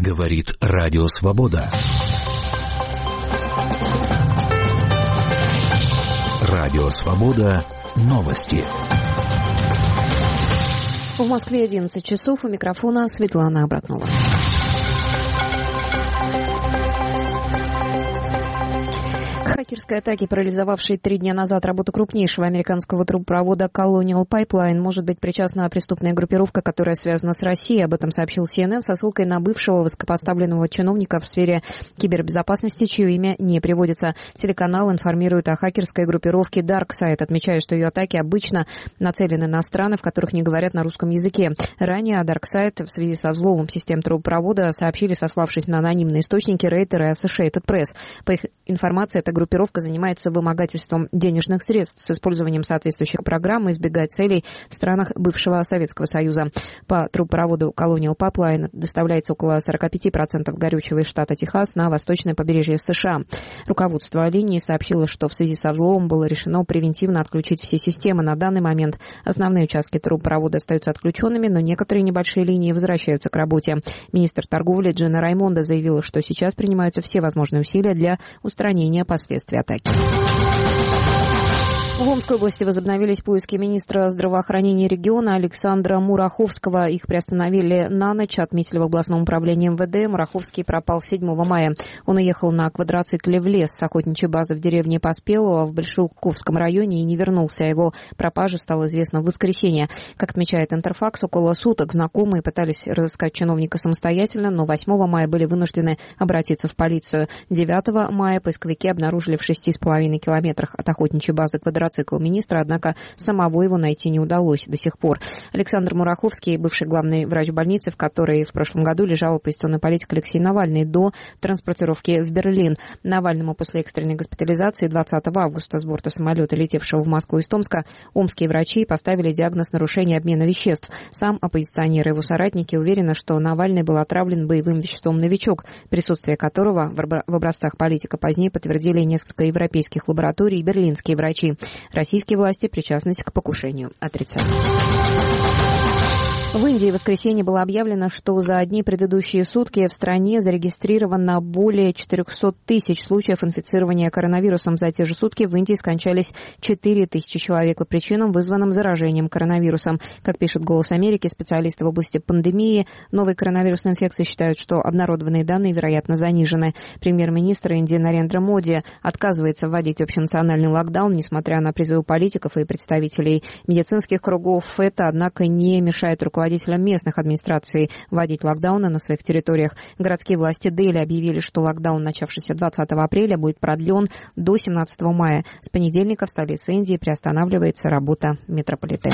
Говорит Радио Свобода. Радио Свобода. Новости. В Москве 11 часов. У микрофона Светлана Абратнова. Хакерской атаки, парализовавшей 3 дня назад работу крупнейшего американского трубопровода Colonial Pipeline, может быть причастна преступная группировка, которая связана с Россией. Об этом сообщил CNN со ссылкой на бывшего высокопоставленного чиновника в сфере кибербезопасности, чье имя не приводится. Телеканал информирует о хакерской группировке DarkSide, отмечая, что ее атаки обычно нацелены на страны, в которых не говорят на русском языке. Ранее о DarkSide в связи со взломом систем трубопровода сообщили, сославшись на анонимные источники, Reuters и Associated Press. По их информации, эта группировка занимается вымогательством денежных средств с использованием соответствующих программ и избегает целей в странах бывшего Советского Союза. По трубопроводу Colonial Pipeline доставляется около 45% горючего из штата Техас на восточное побережье США. Руководство линии сообщило, что в связи со взломом было решено превентивно отключить все системы. На данный момент основные участки трубопровода остаются отключенными, но некоторые небольшие линии возвращаются к работе. Министр торговли Джина Раймондо заявила, что сейчас принимаются все возможные усилия для устранения последствий атаки. В Омской области возобновились поиски министра здравоохранения региона Александра Мураховского. Их приостановили на ночь, отметили в областном управлении МВД. Мураховский пропал 7 мая. Он уехал на квадроцикле в лес с охотничьей базы в деревне Поспелово в Большеуковском районе и не вернулся. О его пропаже стало известно в воскресенье. Как отмечает Интерфакс, около суток знакомые пытались разыскать чиновника самостоятельно, но 8 мая были вынуждены обратиться в полицию. 9 мая поисковики обнаружили в 6,5 километрах от охотничьей базы квадроцикл министра, однако самого его найти не удалось до сих пор. Александр Мураховский, бывший главный врач больницы, в которой в прошлом году лежал оппозиционный политик Алексей Навальный до транспортировки в Берлин. Навальному после экстренной госпитализации 20 августа с борта самолета, летевшего в Москву из Томска, омские врачи поставили диагноз нарушения обмена веществ. Сам оппозиционер и его соратники уверены, что Навальный был отравлен боевым веществом «Новичок», присутствие которого в образцах политика позднее подтвердили несколько европейских лабораторий и берлинские врачи. Российские власти причастность к покушению отрицают. В Индии в воскресенье было объявлено, что за одни предыдущие сутки в стране зарегистрировано более 400 тысяч случаев инфицирования коронавирусом. За те же сутки в Индии скончались 4 тысячи человек по причинам, вызванным заражением коронавирусом. Как пишет «Голос Америки», специалисты в области пандемии новой коронавирусной инфекции считают, что обнародованные данные, вероятно, занижены. Премьер-министр Индии Нарендра Моди отказывается вводить общенациональный локдаун, несмотря на призывы политиков и представителей медицинских кругов. Это, однако, не мешает руководителям местных администраций вводить локдауны на своих территориях. Городские власти Дели объявили, что локдаун, начавшийся 20 апреля, будет продлен до 17 мая. С понедельника в столице Индии приостанавливается работа метрополитена.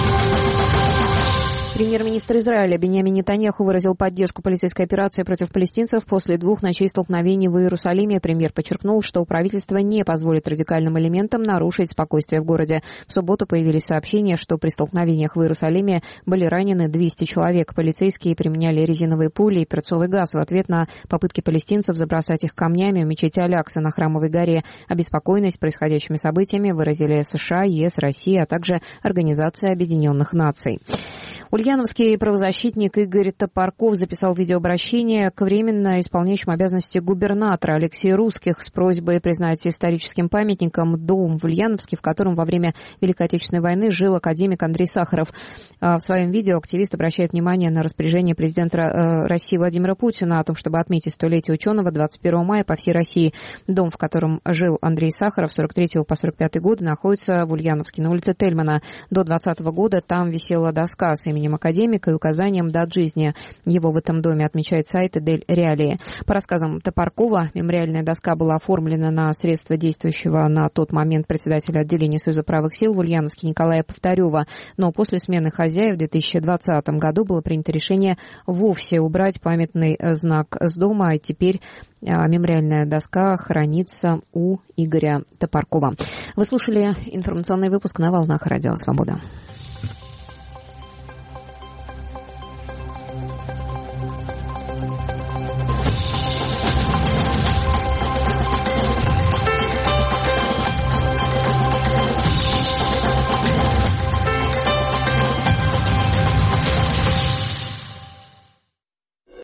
Премьер-министр Израиля Биньямин Нетаньяху выразил поддержку полицейской операции против палестинцев после 2 ночей столкновений в Иерусалиме. Премьер подчеркнул, что правительство не позволит радикальным элементам нарушить спокойствие в городе. В субботу появились сообщения, что при столкновениях в Иерусалиме были ранены 200 человек. Полицейские применяли резиновые пули и перцовый газ в ответ на попытки палестинцев забросать их камнями в мечети Алякса на Храмовой горе. Обеспокоенность происходящими событиями выразили США, ЕС, Россия, а также Организация Объединенных Наций. Ульяновский правозащитник Игорь Топорков записал видеообращение к временно исполняющему обязанности губернатора Алексею Русских с просьбой признать историческим памятником дом в Ульяновске, в котором во время Великой Отечественной войны жил академик Андрей Сахаров. В своем видео активист обращает внимание на распоряжение президента России Владимира Путина о том, чтобы отметить столетие ученого 21 мая по всей России. Дом, в котором жил Андрей Сахаров с 43 по 45 годы, находится в Ульяновске на улице Тельмана. До 2020 года там висела доска с именем академика и указанием дат жизни. Его в этом доме отмечает сайт Дель Реалии. По рассказам Топоркова, мемориальная доска была оформлена на средства действующего на тот момент председателя отделения Союза правых сил в Ульяновске Николая Повторева. Но после смены хозяев в 2020 году было принято решение вовсе убрать памятный знак с дома, и теперь мемориальная доска хранится у Игоря Топоркова. Вы слушали информационный выпуск на волнах Радио Свобода.